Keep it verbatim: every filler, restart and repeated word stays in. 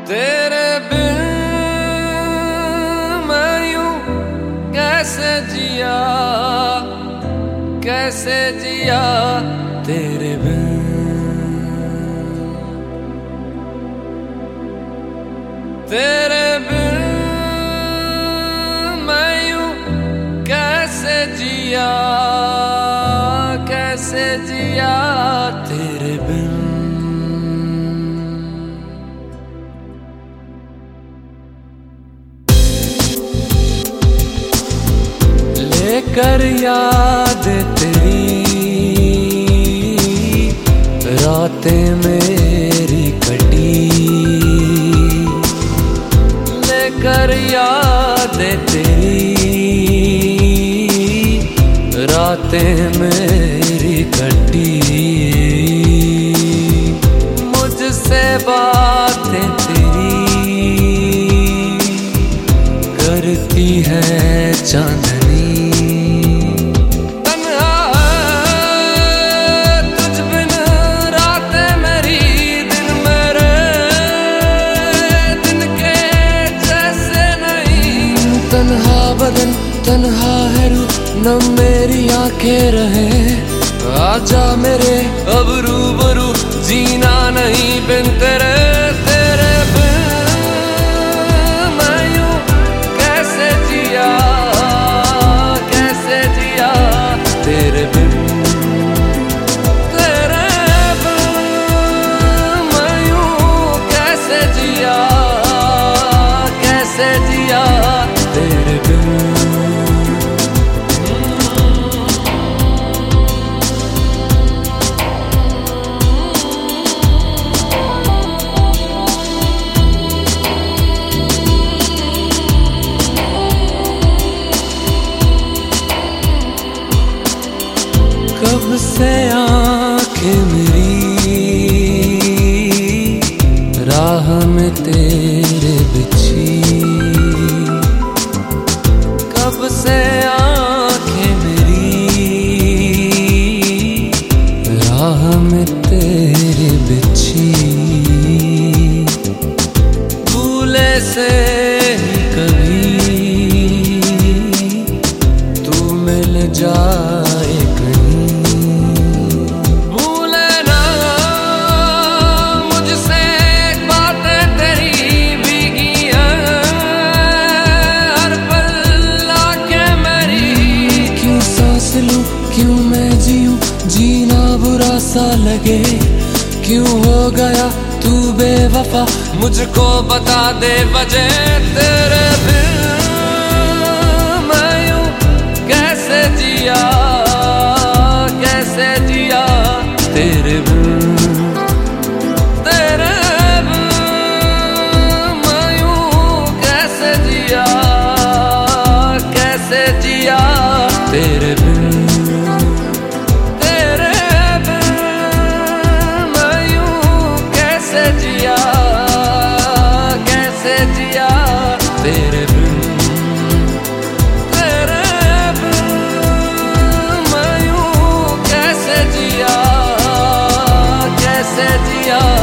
तेरे बिन मैं यूं कैसे जिया, कैसे जिया तेरे बिन। तेरे बिन मैं यूं कैसे जिया, कैसे जिया तेरे बिन। लेकर याद तेरी रातें मेरी कटी, लेकर याद तेरी रातें मेरी कटी। मुझसे बातें तेरी करती है चांदनी। तन्हा बदन तन्हा है रूह न मेरी आंखें रहे, आजा मेरे अब रूबरू जीना नहीं बिन तेरे। तेरे बिन मैं यूं कैसे जिया, कैसे जिया तेरे बिन। तेरे बिन मैं यूं कैसे जिया, कैसे जिया तेरे बिन। कब से आंखें मेरी राह में तेरे बिछी, कब से आंखें मेरी राह में तेरे बिछी। भूले से ही कभी तू मिल जाए कहीं, भूले ना मुझसे बातें तेरी भीगी हैं हर पल आके मेरी। क्यों सांस लूं क्यों मैं जीऊं जीना बुरा सा लगे, क्यों हो गया तू बेवफा मुझको बता दे वजह। तेरे बिन मैं यूं कैसे जिया, कैसे जिया तेरे बिन। तेरे बिन मैं यूं कैसे जिया, कैसे जिया तेरे बिन। तेरे बिन मैं यूं कैसे जिया, कैसे जिया तेरे बिन। तेरे बिन मैं यूं कैसे जिया, कैसे जिया